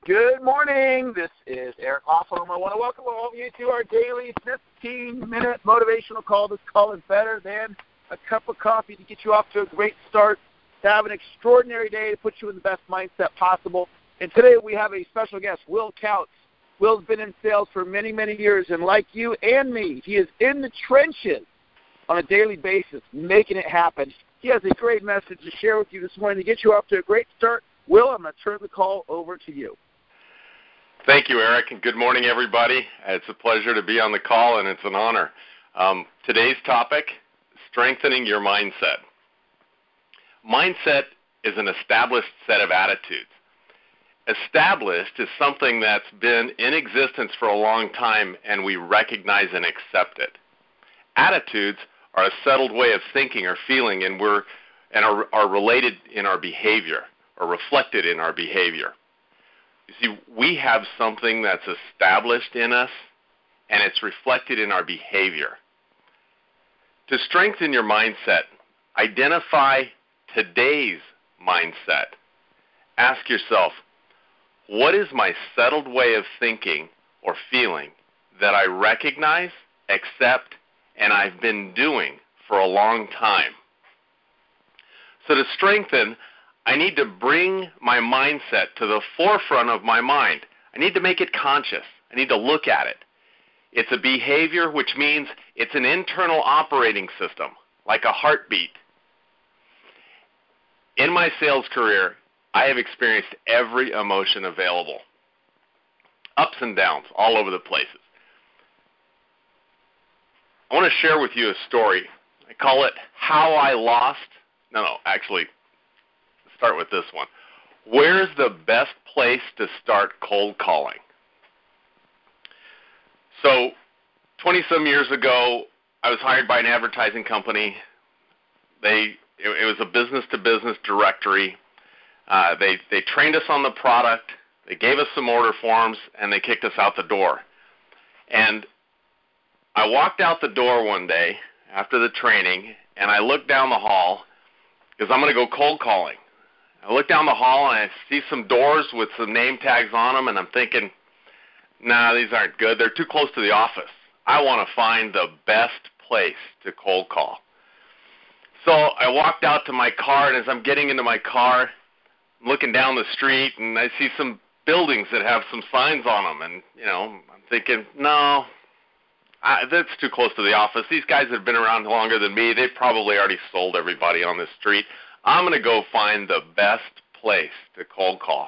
Good morning. This is Eric Hoffman. I want to welcome all of you to our daily 15-minute motivational call that's called Better Than a Cup of Coffee to get you off to a great start, to have an extraordinary day, to put you in the best mindset possible. And today we have a special guest, Will Kautz. Will's been in sales for many, many years, and like you and me, he is in the trenches on a daily basis, making it happen. He has a great message to share with you this morning to get you off to a great start. Will, I'm going to turn the call over to you. Thank you, Eric, and good morning, everybody. It's a pleasure to be on the call, and it's an honor. Today's topic, strengthening your mindset. Mindset is an established set of attitudes. Established is something that's been in existence for a long time, and we recognize and accept it. Attitudes are a settled way of thinking or feeling, and are related in our behavior, or reflected in our behavior. You see, we have something that's established in us, and it's reflected in our behavior. To strengthen your mindset, identify today's mindset. Ask yourself, what is my settled way of thinking or feeling that I recognize, accept, and I've been doing for a long time? So to strengthen, I need to bring my mindset to the forefront of my mind. I need to make it conscious. I need to look at it. It's a behavior, which means it's an internal operating system, like a heartbeat. In my sales career, I have experienced every emotion available, ups and downs, all over the places. I want to share with you a story. I call it How I Lost. Actually, start with this one. Where's the best place to start cold calling? So, 20-some years ago, I was hired by an advertising company. It was a business-to-business directory. They trained us on the product. They gave us some order forms, and they kicked us out the door. And I walked out the door one day after the training, and I looked down the hall because I'm going to go cold calling. I look down the hall, and I see some doors with some name tags on them, and I'm thinking, nah, these aren't good. They're too close to the office. I want to find the best place to cold call. So I walked out to my car, and as I'm getting into my car, I'm looking down the street, and I see some buildings that have some signs on them, and, I'm thinking, no, that's too close to the office. These guys have been around longer than me. They've probably already sold everybody on this street. I'm going to go find the best place to cold call.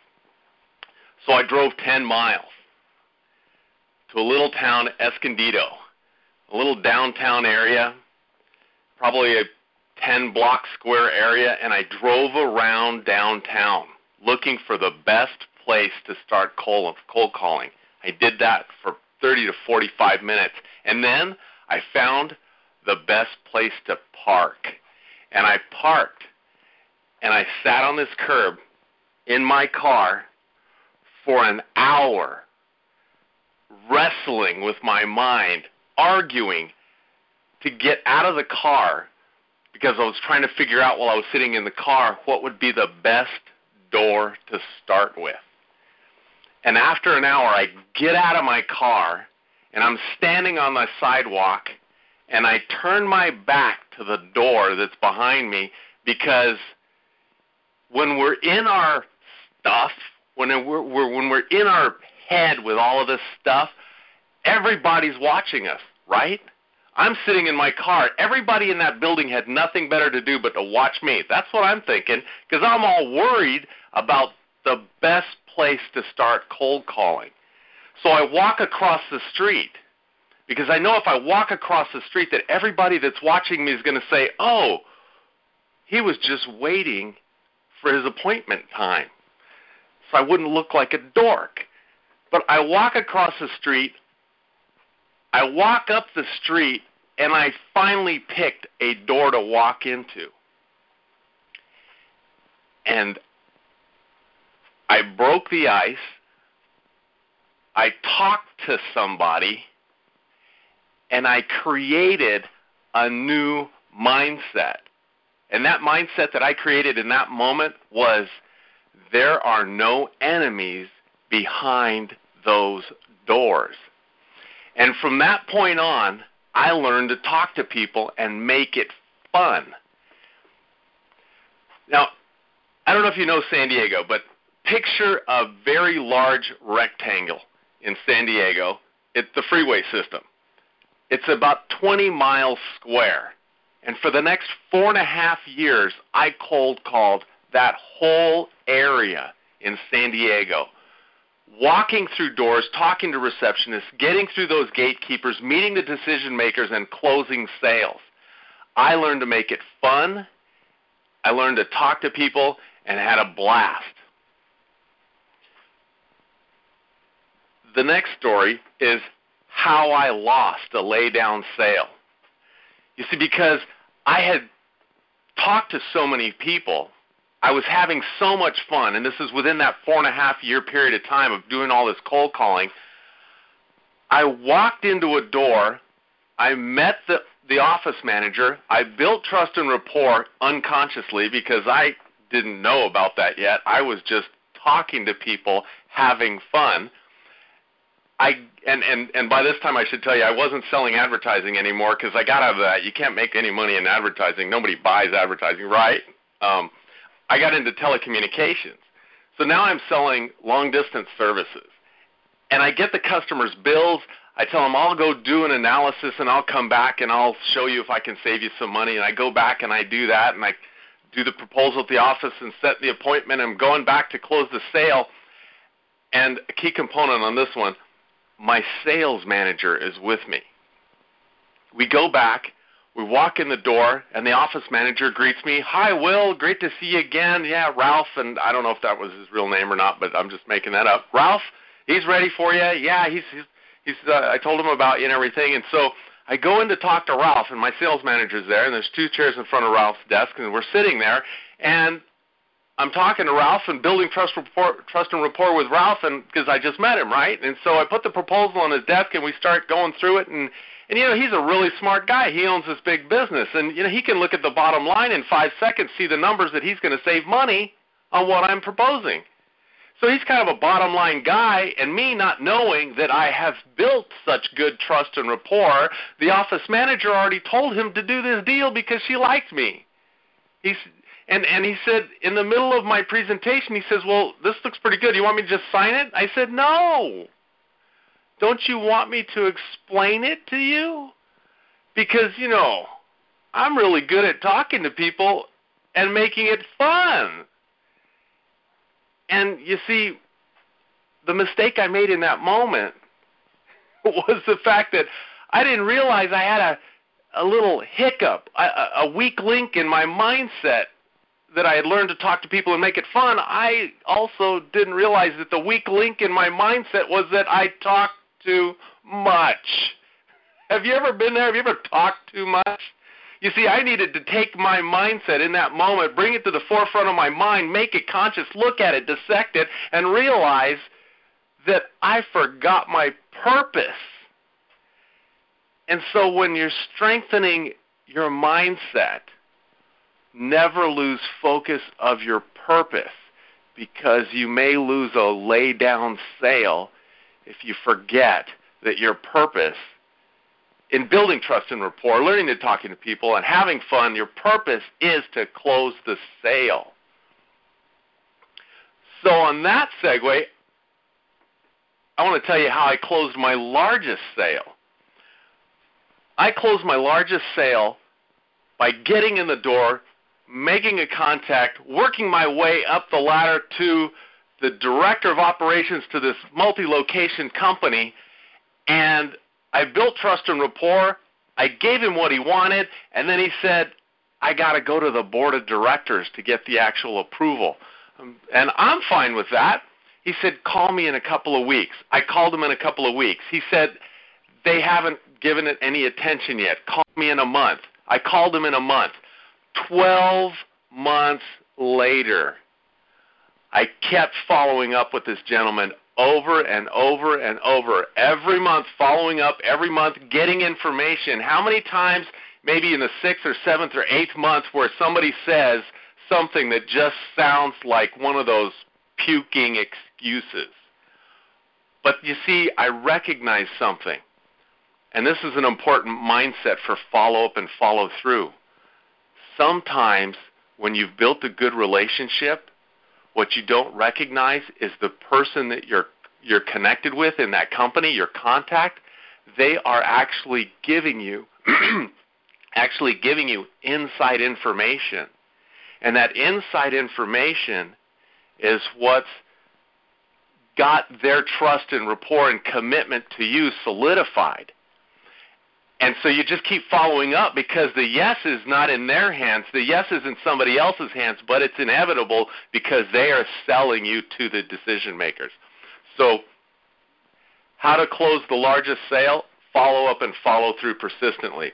So I drove 10 miles to a little town, Escondido, a little downtown area, probably a 10-block square area, and I drove around downtown looking for the best place to start cold calling. I did that for 30 to 45 minutes, and then I found the best place to park. And I parked, and I sat on this curb in my car for an hour, wrestling with my mind, arguing to get out of the car because I was trying to figure out while I was sitting in the car what would be the best door to start with. And after an hour, I get out of my car, and I'm standing on the sidewalk, and I turn my back to the door that's behind me because when we're in our stuff, when we're in our head with all of this stuff, everybody's watching us, right? I'm sitting in my car. Everybody in that building had nothing better to do but to watch me. That's what I'm thinking because I'm all worried about the best place to start cold calling. So I walk across the street because I know if I walk across the street that everybody that's watching me is going to say, oh, he was just waiting for his appointment time. So I wouldn't look like a dork. But I walk across the street, I walk up the street, and I finally picked a door to walk into. And I broke the ice. I talked to somebody, and I created a new mindset. And that mindset that I created in that moment was, there are no enemies behind those doors. And from that point on, I learned to talk to people and make it fun. Now, I don't know if you know San Diego, but picture a very large rectangle in San Diego. It's the freeway system. It's about 20 miles square. And for the next 4.5 years, I cold called that whole area in San Diego, walking through doors, talking to receptionists, getting through those gatekeepers, meeting the decision makers, and closing sales. I learned to make it fun. I learned to talk to people and had a blast. The next story is how I lost a lay-down sale. You see, because I had talked to so many people, I was having so much fun, and this is within that 4.5-year period of time of doing all this cold calling. I walked into a door. I met the office manager. I built trust and rapport unconsciously because I didn't know about that yet. I was just talking to people, having fun. And by this time I should tell you I wasn't selling advertising anymore because I got out of that. You can't make any money in advertising. Nobody buys advertising, right? I got into telecommunications. So now I'm selling long-distance services. And I get the customers' bills. I tell them I'll go do an analysis and I'll come back and I'll show you if I can save you some money. And I go back and I do that and I do the proposal at the office and set the appointment. I'm going back to close the sale. And a key component on this one, my sales manager is with me. We go back, we walk in the door, and the office manager greets me. Hi, Will, great to see you again. Yeah, Ralph, and I don't know if that was his real name or not, but I'm just making that up. Ralph, he's ready for you. Yeah, he's I told him about you and everything. And so I go in to talk to Ralph, and my sales manager's there, and there's 2 chairs in front of Ralph's desk, and we're sitting there, and I'm talking to Ralph and building trust and rapport with Ralph, and because I just met him, right? And so I put the proposal on his desk, and we start going through it. And you know, he's a really smart guy. He owns this big business, and you know, he can look at the bottom line in 5 seconds, see the numbers that he's going to save money on what I'm proposing. So he's kind of a bottom line guy, and me not knowing that I have built such good trust and rapport, the office manager already told him to do this deal because she liked me. And he said, in the middle of my presentation, he says, well, this looks pretty good. You want me to just sign it? I said, no. Don't you want me to explain it to you? Because, you know, I'm really good at talking to people and making it fun. And you see, the mistake I made in that moment was the fact that I didn't realize I had a little hiccup, a weak link in my mindset that I had learned to talk to people and make it fun. I also didn't realize that the weak link in my mindset was that I talked too much. Have you ever been there? Have you ever talked too much? You see, I needed to take my mindset in that moment, bring it to the forefront of my mind, make it conscious, look at it, dissect it, and realize that I forgot my purpose. And so when you're strengthening your mindset, never lose focus of your purpose, because you may lose a lay-down sale if you forget that your purpose in building trust and rapport, learning to talking to people, and having fun, your purpose is to close the sale. So on that segue, I want to tell you how I closed my largest sale. I closed my largest sale by getting in the door, making a contact, working my way up the ladder to the director of operations to this multi-location company, and I built trust and rapport. I gave him what he wanted, and then he said, I got to go to the board of directors to get the actual approval. And I'm fine with that. He said, call me in a couple of weeks. I called him in a couple of weeks. He said, they haven't given it any attention yet. Call me in a month. I called him in a month. 12 months later, I kept following up with this gentleman over and over and over, every month, following up, every month, getting information. How many times, maybe in the 6th or 7th or 8th month, where somebody says something that just sounds like one of those puking excuses? But you see, I recognize something. And this is an important mindset for follow-up and follow-through. Sometimes when you've built a good relationship, what you don't recognize is the person that you're connected with in that company, your contact, they are actually giving you inside information. And that inside information is what's got their trust and rapport and commitment to you solidified. And so you just keep following up because the yes is not in their hands. The yes is in somebody else's hands, but it's inevitable because they are selling you to the decision makers. So how to close the largest sale? Follow up and follow through persistently.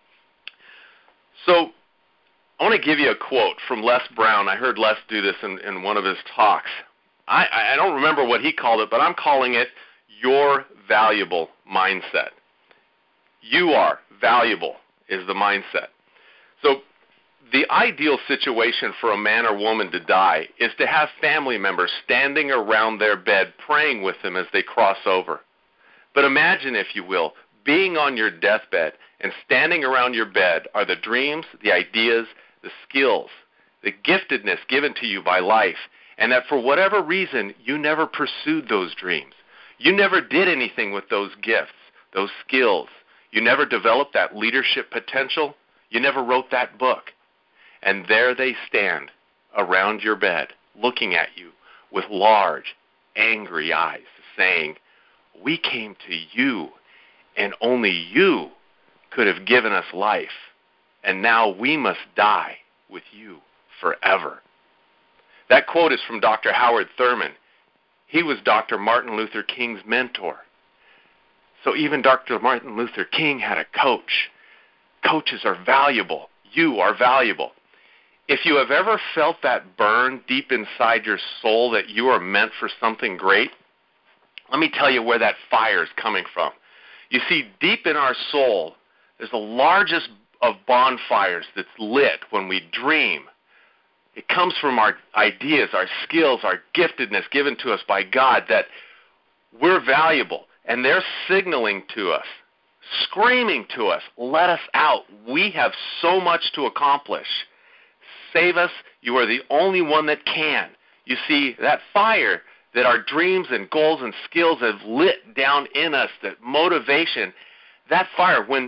So I want to give you a quote from Les Brown. I heard Les do this in one of his talks. I don't remember what he called it, but I'm calling it your valuable mindset. You are valuable is the mindset. So the ideal situation for a man or woman to die is to have family members standing around their bed praying with them as they cross over. But imagine, if you will, being on your deathbed and standing around your bed are the dreams, the ideas, the skills, the giftedness given to you by life, and that for whatever reason you never pursued those dreams. You never did anything with those gifts, those skills. You never developed that leadership potential. You never wrote that book. And there they stand around your bed looking at you with large, angry eyes saying, "We came to you, and only you could have given us life, and now we must die with you forever." That quote is from Dr. Howard Thurman. He was Dr. Martin Luther King's mentor. So even Dr. Martin Luther King had a coach. Coaches are valuable. You are valuable. If you have ever felt that burn deep inside your soul that you are meant for something great, let me tell you where that fire is coming from. You see, deep in our soul, there's the largest of bonfires that's lit when we dream. It comes from our ideas, our skills, our giftedness given to us by God, that we're valuable. And they're signaling to us, screaming to us, let us out. We have so much to accomplish. Save us. You are the only one that can. You see, that fire that our dreams and goals and skills have lit down in us, that motivation, that fire, when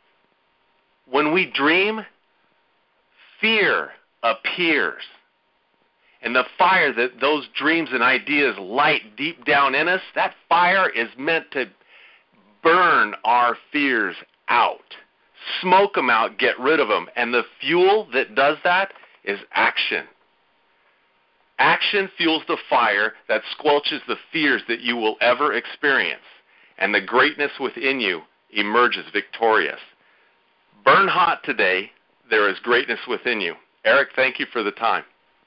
we dream, fear appears. And the fire that those dreams and ideas light deep down in us, that fire is meant to burn our fears out. Smoke them out, get rid of them. And the fuel that does that is action. Action fuels the fire that squelches the fears that you will ever experience. And the greatness within you emerges victorious. Burn hot today. There is greatness within you. Eric, thank you for the time.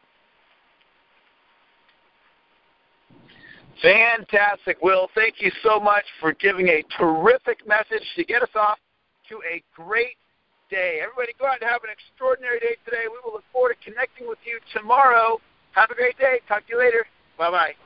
Fantastic, Will. Thank you so much for giving a terrific message to get us off to a great day. Everybody go out and have an extraordinary day today. We will look forward to connecting with you tomorrow. Have a great day. Talk to you later. Bye-bye.